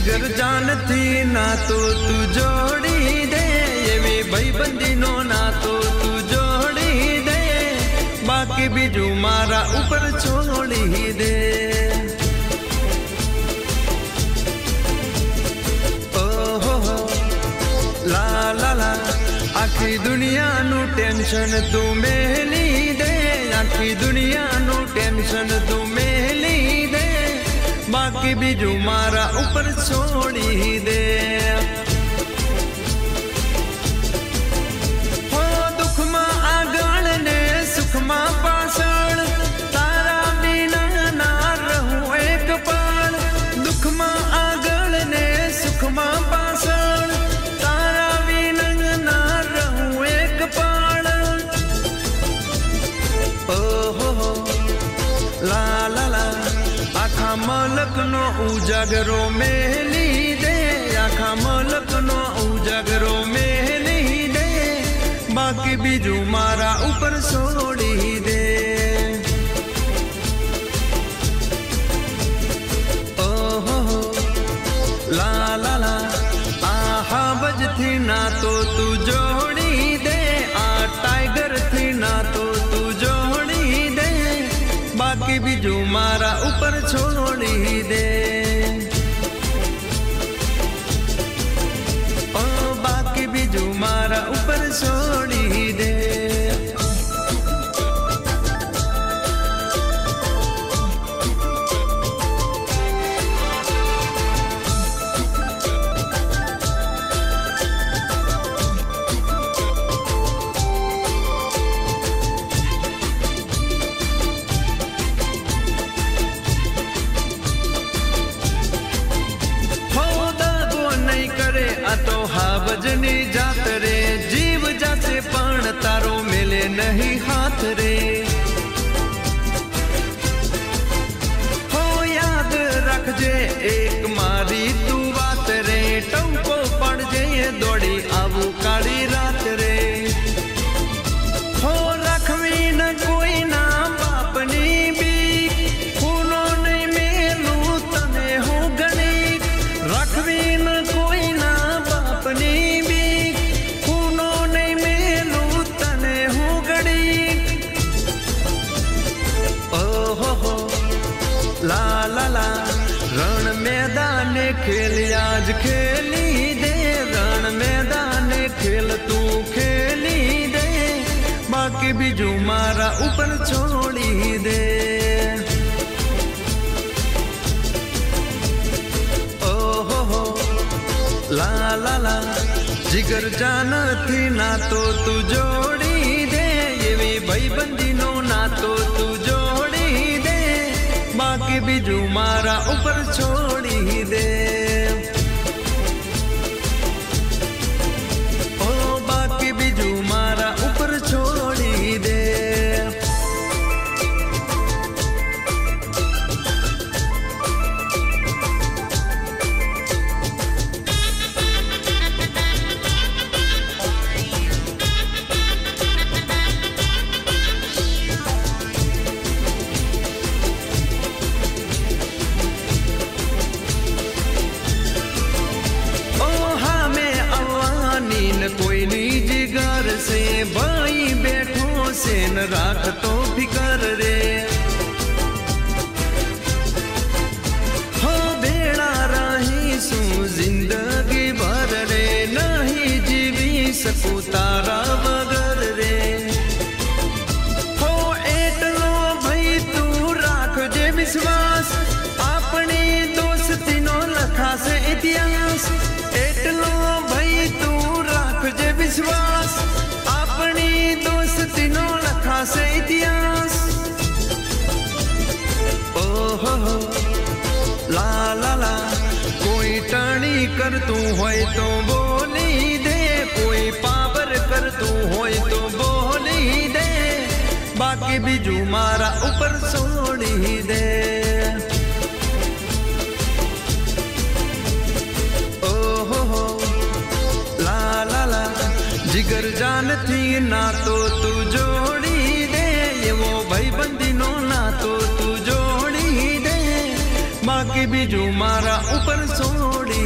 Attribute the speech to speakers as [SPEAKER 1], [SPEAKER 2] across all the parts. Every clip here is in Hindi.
[SPEAKER 1] जिगर जान थी ना तो तू जोड़ी दे, ये भाईबंदी नो ना तो तू जोड़ी दे, बाकी बीजू मारा ऊपर छोड़ी दे। ओहो ला ला ला, आखी दुनिया नु टेंशन तू मेली दे, आखी दुनिया नु टेंशन तू मेली दे, बाकी बीजू मारा ऊपर छोड़ी दे। हो दुख मां आगण ने सुख मां पासण, तारा बिना ना रहूं एक पल, दुख मां आगण ने सुख मां पासण, तारा बिना ना रहूं एक पल। ओहो ला ला ला, आखा मलक नो उजागरो मेली दे, आखा मलक नो उजागरो मेली दे, बाकी बीजू मारा ऊपर छोड़ी दे। ओहो ला ला ला, आहा बज थी ना तो तू जोड़ी दे, आ टाइगर थी ना तो तू जोड़ी दे, बाकी बीजू मारा ऊपर छोड़ी दे। ओ बाकी बीजू मारा ऊपर छोड़ी दे। तो हावजनी जात रे, जीव जासे पण तारो मिले नहीं हाथ रे। हो याद रखजे एक मारी तू बात रे, टंको पड़ जे दौड़ी आवू काली रात रे। हो रखवी न कोई ना बापनी भी, खूनो नहीं मेलू तने हो गणी, रखवी न कोई ना अपनी भी, खूनो नहीं मेलू तने हो गड़ी। ओहो ला ला ला, रण मैदान खेल आज खेली दे, रण मैदान खेल तू खेली दे, बाकी बीजू मारा ऊपर छोड़ी दे। ला ला ला, जिगर जान थी ना तो तू जोड़ी दे, ये भाईबंदी नो ना तो तू जोड़ी दे, बाकी बीजू मारा ऊपर छोड़ी दे। ओ बाकी बीजू मारा ऊपर छोड़ी दे। कोई निजी घर से भाई बैठो से न राख तो फिकर रे। हो बेड़ा राही सू जिंदगी भर रे, नहीं जीवी सकू तारा बगर रे। हो एटलो भाई तू राख जे विश्वास, अपनी दोस्ती नो लखा से इतिहास। एटलो भाई तू जे विश्वास, अपनी दोस्ती नो लखा से इतिहास। ओहो ला ला ला, कोई टर्नी कर तू होय तो बोली दे, कोई पावर कर तू होय तो बोली दे, बाकी बीजू मारा ऊपर छोड़ी दे। जिगर जान थी ना तो तू जोड़ी दे, ये वो भाईबंदी नो ना तो तू जोड़ी दे, बाकी बीजू मारा ऊपर छोड़ी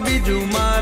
[SPEAKER 1] बीजू मार